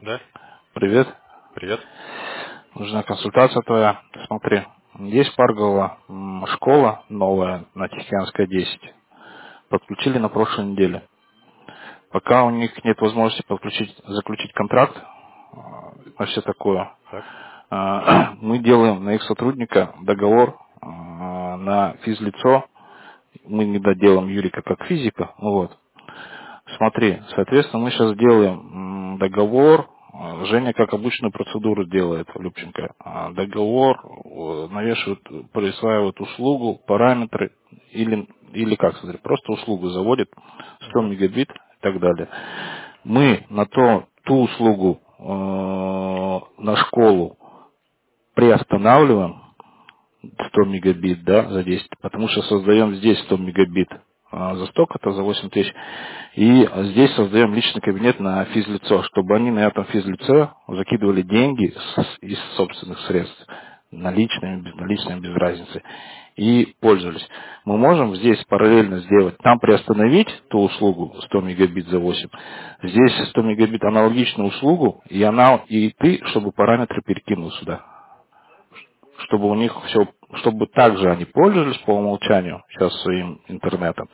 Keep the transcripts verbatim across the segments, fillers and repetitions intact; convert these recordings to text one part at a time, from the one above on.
Да, Привет. привет. Нужна консультация твоя. Смотри, есть Паргова м, школа новая на Тихоокеанской десять. Подключили на прошлой неделе. Пока у них нет возможности подключить, заключить контракт, а, на все такое, Так. а, мы делаем на их сотрудника договор а, на физлицо. Мы не доделаем Юрика как физика. Ну вот. Смотри, соответственно, мы сейчас делаем м, договор. э, Женя, как обычную процедуру делает, Любченко. А Договор э, навешивают, присваивают услугу, параметры, или, или как смотри, просто услугу заводит, сто Угу. мегабит и так далее. Мы на то, ту услугу э, на школу приостанавливаем, сто мегабит, да, за десять, потому что создаем здесь сто мегабит а, за столько-то, за восемь тысяч, и здесь создаем личный кабинет на физлицо, чтобы они на этом физлице закидывали деньги с- из собственных средств, наличными, безналичными, без разницы, и пользовались. Мы можем здесь параллельно сделать, там приостановить ту услугу сто мегабит за восемь, здесь сто мегабит аналогичную услугу, и она, и ты, чтобы параметры перекинул сюда, чтобы у них все, чтобы также они пользовались по умолчанию сейчас своим интернетом,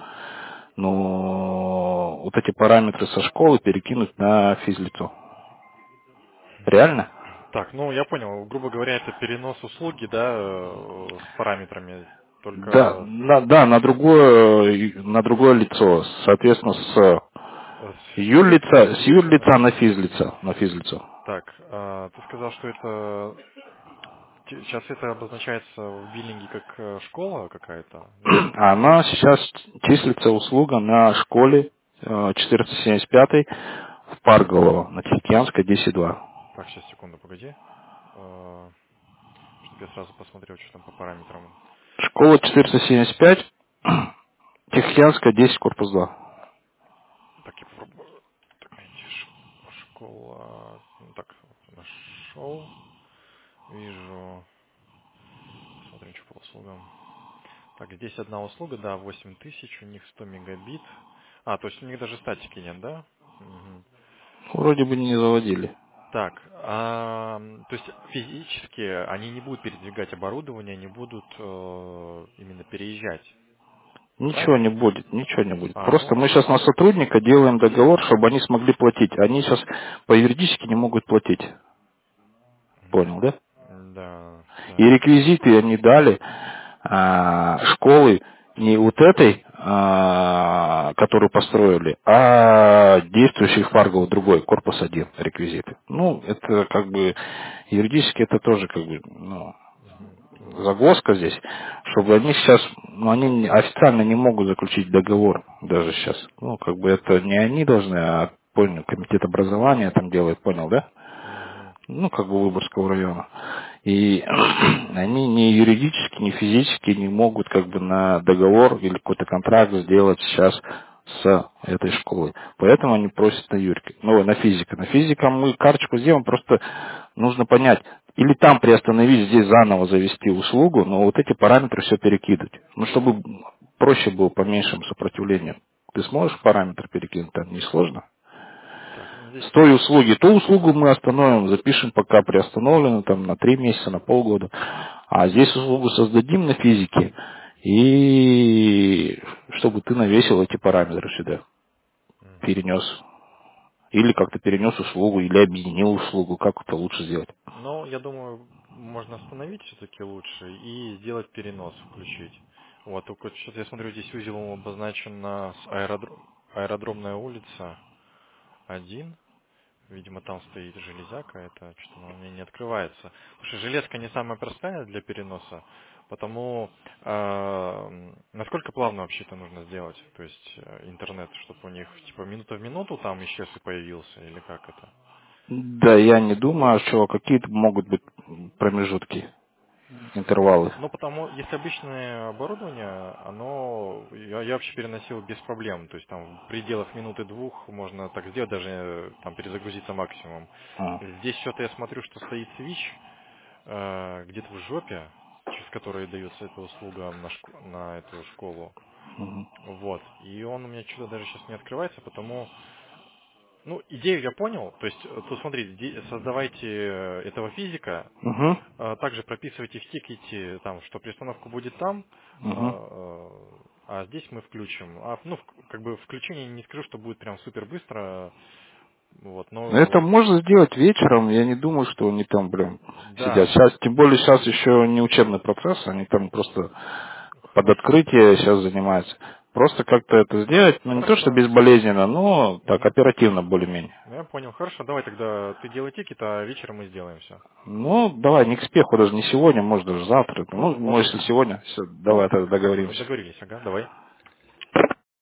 но вот эти параметры со школы перекинуть на физлицо. Реально? Так, ну я понял. Грубо говоря, это перенос услуги, да, э, с параметрами. Да, Только на, да, на другое, на другое лицо, соответственно, с э, с юрлица, с физлица на юрлица на физлицо. физлицо, на физлицо. Так, а, ты сказал, что это сейчас это обозначается в биллинге как э, школа какая-то, да? А она сейчас числится услуга на школе э, четыреста семьдесят пять в Парголово, на Тихоокеанской десять два. Так, сейчас, секунду, погоди. Э, Чтобы я сразу посмотрел, что там по параметрам. Школа четыреста семьдесят пять, Тихоокеанская десять, корпус два. Так, я попробую. Так, найти ш- школа. Ну, так, нашел. Вижу. Посмотрим, что по услугам. Так, здесь одна услуга, да, восемь тысяч, у них сто мегабит. А, то есть у них даже статики нет, да? Мгм. Вроде бы не заводили. Так, а, м, то есть физически они не будут передвигать оборудование, они будут э, именно переезжать, Ничего правильно? не будет, ничего не будет. А, Просто ну, мы сейчас на сотрудника делаем договор, чтобы они смогли платить. Они сейчас по юридически не могут платить. Понял, да? да, И да. реквизиты они дали а, школы не вот этой, а, которую построили, а действующих Фарго другой, корпус один реквизиты. Ну, это как бы юридически это тоже как бы, ну, Мгм, мгм, загвоздка здесь, чтобы они сейчас, ну, они не- официально не могут заключить договор даже сейчас. Ну, как бы это не они должны, а, понял, комитет образования там делает, понял, да? мгм. Ну, как бы Выборгского района. И они ни юридически, ни физически не могут как бы на договор или какой-то контракт сделать сейчас с этой школой. Поэтому они просят на юрика, ну, на физика. На физика мы карточку сделаем, просто нужно понять, или там приостановить, здесь заново завести услугу, но вот эти параметры все перекидывать. Ну, чтобы проще было по меньшему сопротивлению. Ты сможешь параметры перекинуть, там не сложно? Так, ну С здесь, той услуги. Ту услугу мы остановим, запишем пока приостановлено, там на три месяца, на полгода. А здесь услугу создадим на физике, и чтобы ты навесил эти параметры сюда, мгм. перенес. Или как-то перенес услугу, или объединил услугу, как это лучше сделать. Но я думаю, можно остановить все-таки лучше и сделать перенос, включить. Вот, только что-то я смотрю, здесь узел обозначен на с аэродром, аэродромная улица один. Видимо, там стоит железяка, это что-то она у меня не открывается. Потому что железка не самая простая для переноса, потому э, насколько плавно вообще это нужно сделать, то есть э, интернет, чтобы у них типа минута в минуту там исчез и появился, или как это? Да, я не думаю, что какие-то могут быть промежутки, интервалы. Ну, потому, если обычное оборудование, оно, я, я вообще переносил без проблем, то есть там в пределах минуты-двух можно так сделать, даже э, там перезагрузиться максимум. А, Здесь что-то я смотрю, что стоит свич, э, где-то в жопе, через который дается эта услуга на, шко- на эту школу. мгм. Вот. И он у меня что-то даже сейчас не открывается, потому Ну, идею я понял. То есть, э, тут смотрите, де- создавайте э, этого физика, Угу. э, также прописывайте в тикете, там, что пристановка будет там, э, Угу. э, а здесь мы включим. А, ну, в- как бы включение не скажу, что будет прям супер быстро, вот, Это но можно сделать вечером, я не думаю, что они там прям сидят. да, Сейчас, тем более сейчас еще не учебный процесс, они там просто под хорошо. открытие сейчас занимаются. Просто как-то это сделать, ну не то, что Хорошо. безболезненно, но так Мгм. оперативно более-менее. Ну, я понял. Хорошо, давай тогда ты делай тикет, а вечером мы сделаем все. Ну, давай, не к спеху, даже не сегодня, может даже завтра. Ну, Ну, может, возможно. если сегодня, все, давай Ну, тогда д- договоримся. договорились, ага, давай.